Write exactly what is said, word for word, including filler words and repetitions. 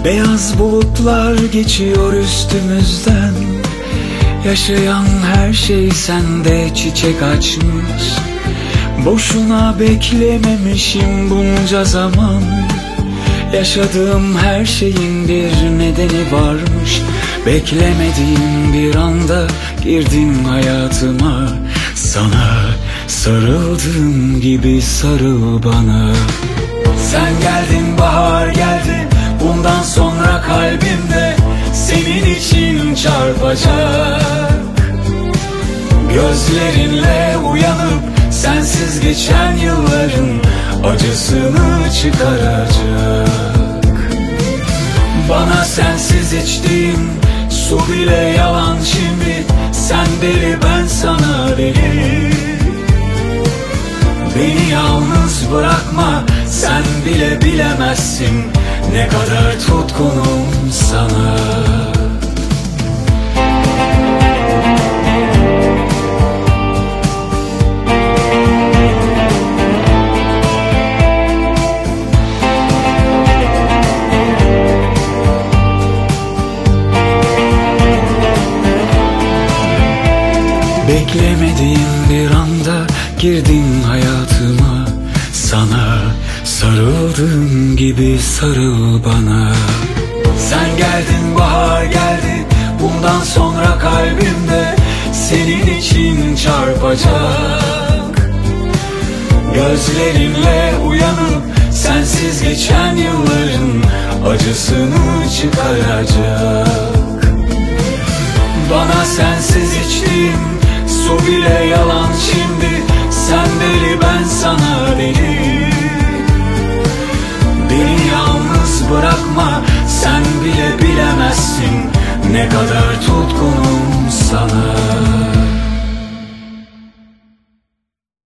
Beyaz bulutlar geçiyor üstümüzden. Yaşayan her şey sende çiçek açmış. Boşuna beklememişim bunca zaman. Yaşadığım her şeyin bir nedeni varmış. Beklemediğim bir anda girdin hayatıma. Sana sarıldığım gibi sarıl bana. Sen geldin, bahar geldi. Bundan sonra kalbimde senin için çarpacak. Gözlerinle uyanıp sensiz geçen yılların acısını çıkaracak. Bana sensiz içtiğim su bile yalan şimdi. Sen deli, ben sana deli. Beni yalnız bırakma, sen bile bilemezsin ne kadar tutkunum sana. Beklemediğim bir anda girdin hayatıma. Sana sarıldığım gibi sarıl bana. Sen geldin, bahar geldi. Bundan sonra kalbimde senin için çarpacak. Gözlerinle uyanıp sensiz geçen yılların acısını çıkaracak. Bana sensiz içtiğim su bile yalan şimdi. Sen deli, ben sana deli. Beni yalnız bırakma, sen bile bilemezsin ne kadar tutkunum sana.